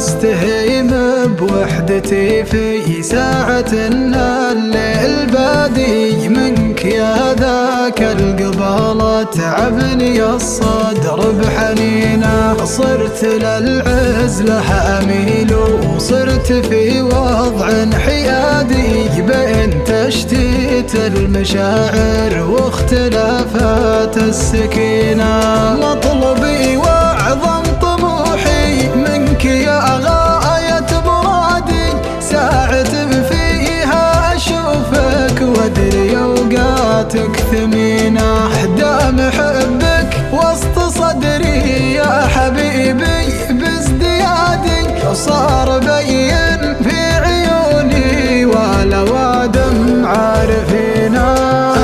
واستهيم بوحدتي في ساعة الليل بادي منك يا ذاك القبال تعبني الصدر بحنينه. صرت للعزلة أميل وصرت في وضع حيادي بين تشتيت المشاعر واختلافات السكينة. مطلبي واعظم طموحي منك يا غاية مرادي ساعة فيها أشوفك وأدري أوقاتك ثمينة. دام حبك وسط صدري يا حبيبي بازديادي وصار بين في عيوني ولا وادم عارفينا.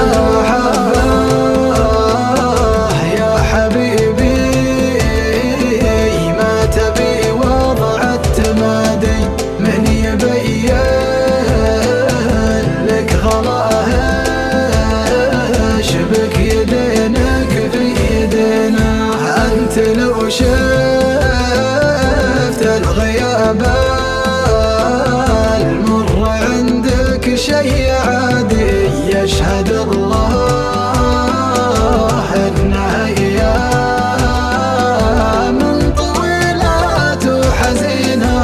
لو شفت الغياب المر عندك شيء عادي يشهد الله انها ايام طويلات وحزينه.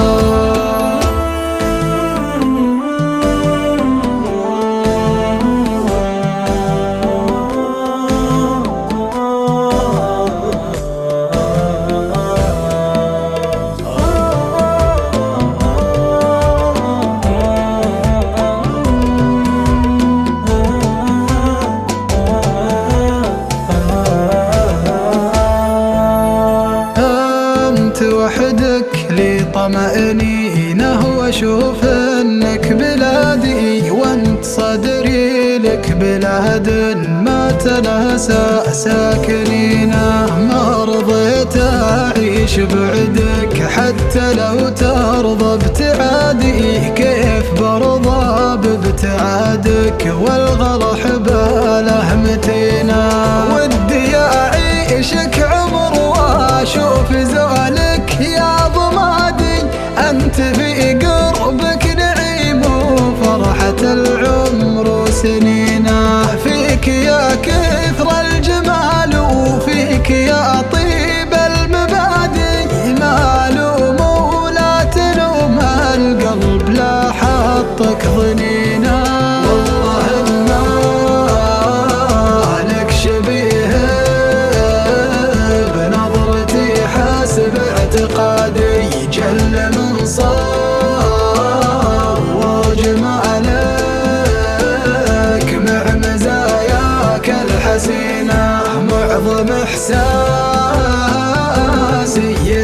وحدك لي طمأنينه واشوف انك بلادي وانت صدري لك بلاد ما تناسى ساكنينه. ما رضيت اعيش بعدك حتى لو ترضى ابتعادي كيف برضى بابتعادك والغلا حباله متينه. ودي اعيشك عمر واشوف زولك يا ضمادي أنت في قربك نعيم وفرحة العمر وسنينه. فيك يا كثر الجمال وفيك يا طيب المبادئ ما لوم ولا تلوم القلب لا حطك ضنينه. والله ما لك شبيه بنظرتي حسب اعتقادي جل من صار وجمالك مع مزاياك الحسينة. معظم احساسي